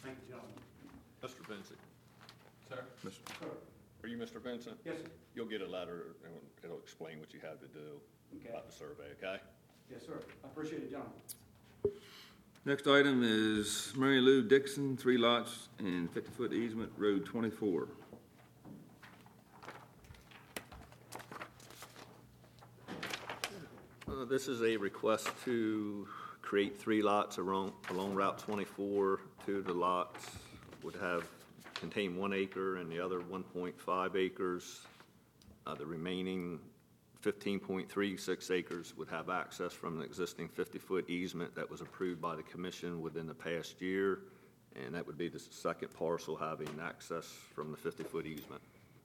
Thank you, gentlemen. Mr. Vincent. Sir? Sir. Are you Mr. Vincent? Yes, sir. You'll get a letter, and it'll explain what you have to do Okay. about the survey, okay? Yes, sir. I appreciate it, gentlemen. Next item is Mary Lou Dixon, 3 lots and 50-foot easement, Road 24. This is a request to create 3 lots along Route 24. 2 of the lots would contain 1 acre and the other 1.5 acres. The remaining 15.36 acres would have access from an existing 50-foot easement that was approved by the commission within the past year, and that would be the second parcel having access from the 50-foot easement.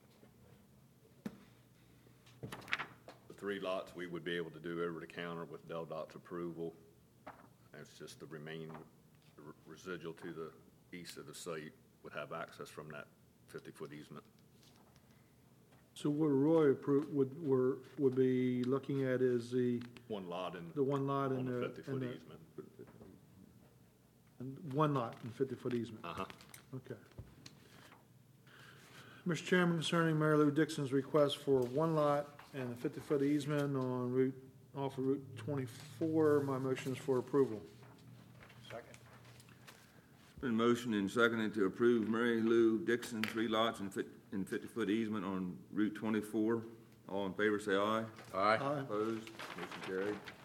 The 3 lots we would be able to do over the counter with DelDOT's approval. And it's just the remaining residual to the east of the site would have access from that 50-foot easement. So what Roy would be looking at is the 1 lot and the 1 lot on and the the 50-foot easement. and 1 lot and 50-foot easement. Uh-huh. Okay. Mr. Chairman, concerning Mary Lou Dixon's request for 1 lot and a 50-foot easement off of Route 24, my motion is for approval. It's been motioned and seconded to approve Mary Lou Dixon, 3 lots and 50-foot easement on Route 24. All in favor, say aye. Aye. Opposed? Motion carried.